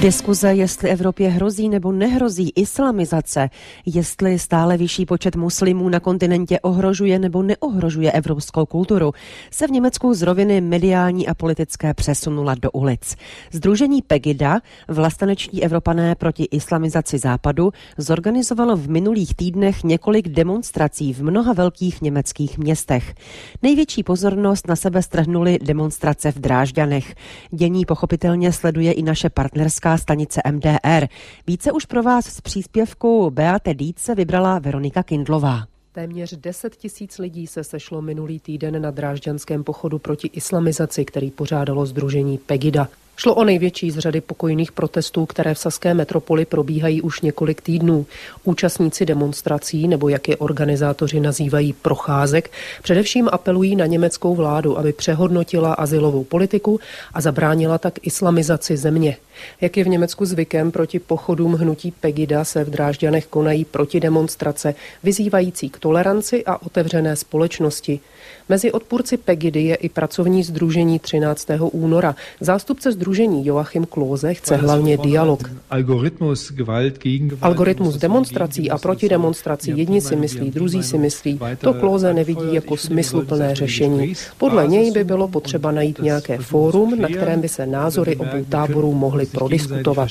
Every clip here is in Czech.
Diskuze, jestli Evropě hrozí nebo nehrozí islamizace, jestli stále vyšší počet muslimů na kontinentě ohrožuje nebo neohrožuje evropskou kulturu, se v Německu z roviny mediální a politické přesunula do ulic. Sdružení Pegida, vlasteneční Evropané proti islamizaci západu, zorganizovalo v minulých týdnech několik demonstrací v mnoha velkých německých městech. Největší pozornost na sebe strhnuly demonstrace v Drážďanech. Dění pochopitelně sleduje i naše partnerská stanice MDR. Více už pro vás z příspěvku Beate Dietze vybrala Veronika Kindlová. Téměř 10 000 lidí se sešlo minulý týden na drážďanském pochodu proti islamizaci, který pořádalo sdružení Pegida. Šlo o největší z řady pokojných protestů, které v saské metropoli probíhají už několik týdnů. Účastníci demonstrací, nebo jak je organizátoři nazývají procházek, především apelují na německou vládu, aby přehodnotila azylovou politiku a zabránila tak islamizaci země. Jak je v Německu zvykem, proti pochodům hnutí Pegida se v Drážďanech konají protidemonstrace, vyzývající k toleranci a otevřené společnosti. Mezi odpůrci Pegidy je i pracovní sdružení 13. února. Zástupce sdružení Joachim Klose chce hlavně dialog. Algoritmus demonstrací a protidemonstrací, jedni si myslí, druzí si myslí, to Klose nevidí jako smysluplné řešení. Podle něj by bylo potřeba najít nějaké fórum, na kterém by se názory obou táborů mohly prodiskutovat.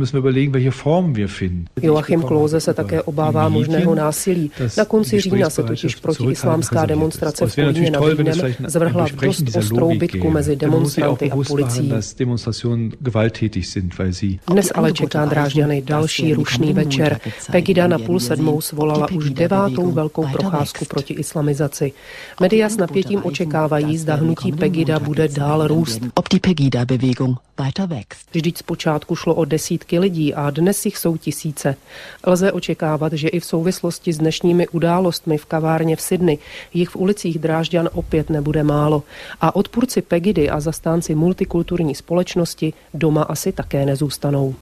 Joachim Klose se také obává možného násilí. Na konci října se totiž protiislámská demonstrace v Kolíně nad Rýnem zvrhla v dost ostrou bitku mezi demonstranty a policií. Dnes ale čeká Drážďany další rušný večer. Pegida na 6:30 svolala už 9. velkou procházku proti islamizaci. Média s napětím očekávají, zda hnutí Pegida bude dál růst. Vždyť zpočátku šlo o desítky lidí a dnes jich jsou tisíce. Lze očekávat, že i v souvislosti s dnešními událostmi v kavárně v Sydney jich v ulicích Drážďan opět nebude málo. A odpůrci Pegidy a zastánci multikulturní společnosti doma asi také nezůstanou.